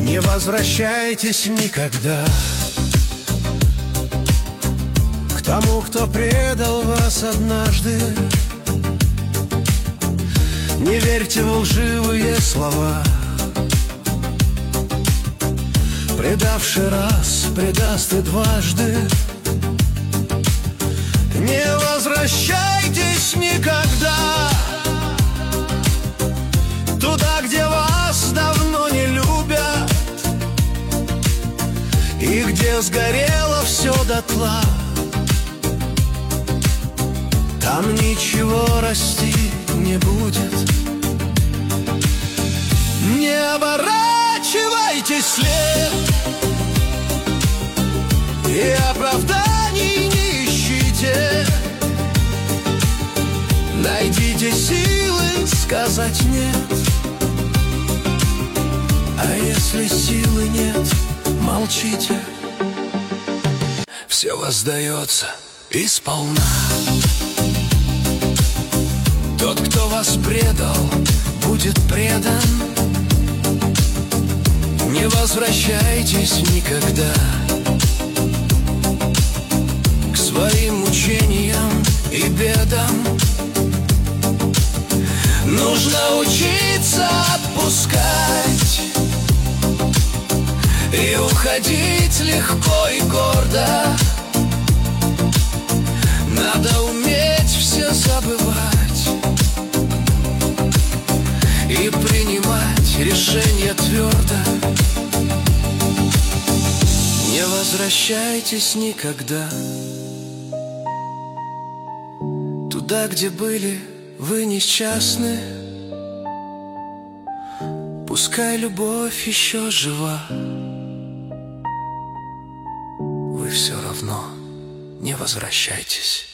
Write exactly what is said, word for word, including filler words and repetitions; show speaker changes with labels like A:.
A: Не возвращайтесь никогда к тому, кто предал вас однажды. Не верьте в лживые слова. Предавший раз, предаст и дважды. Не возвращайтесь никогда туда, где вас давно не любят, и где сгорело все дотла. Там ничего расти не будет. Не оборачивайте след и оправданий не ищите. Найдите силы сказать нет. А если силы нет, молчите. Все воздается и сполна. Тот, кто вас предал, будет предан. Не возвращайтесь никогда к своим мучениям и бедам. Нужно учиться отпускать и уходить легко и гордо. Надо уметь все забывать и принимать решения твердо. Не возвращайтесь никогда туда, где были вы несчастны. Пускай любовь еще жива, вы все равно не возвращайтесь.